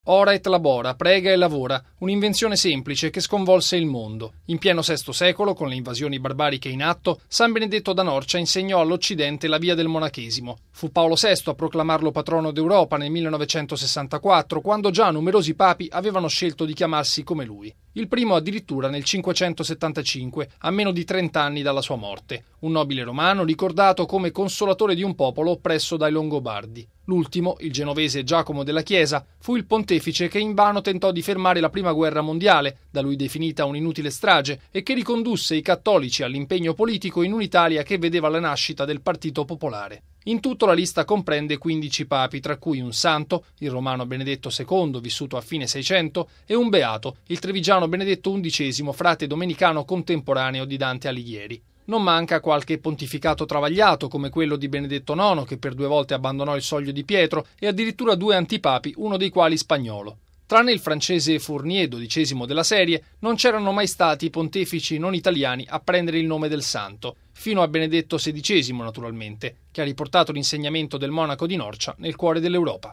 Ora et labora, prega e lavora, un'invenzione semplice che sconvolse il mondo. In pieno VI secolo, con le invasioni barbariche in atto, San Benedetto da Norcia insegnò all'Occidente la via del monachesimo. Fu Paolo VI a proclamarlo patrono d'Europa nel 1964, quando già numerosi papi avevano scelto di chiamarsi come lui. Il primo addirittura nel 575, a meno di 30 anni dalla sua morte. Un nobile romano ricordato come consolatore di un popolo oppresso dai Longobardi. L'ultimo, il genovese Giacomo della Chiesa, fu il pontefice che invano tentò di fermare la Prima Guerra Mondiale, da lui definita un'inutile strage, e che ricondusse i cattolici all'impegno politico in un'Italia che vedeva la nascita del Partito Popolare. In tutto la lista comprende 15 papi, tra cui un santo, il romano Benedetto II, vissuto a fine 600, e un beato, il trevigiano Benedetto XI, frate domenicano contemporaneo di Dante Alighieri. Non manca qualche pontificato travagliato, come quello di Benedetto IX, che per 2 volte abbandonò il soglio di Pietro, e addirittura 2 antipapi, uno dei quali spagnolo. Tranne il francese Fournier, 12° della serie, non c'erano mai stati pontefici non italiani a prendere il nome del santo, fino a Benedetto XVI naturalmente, che ha riportato l'insegnamento del monaco di Norcia nel cuore dell'Europa.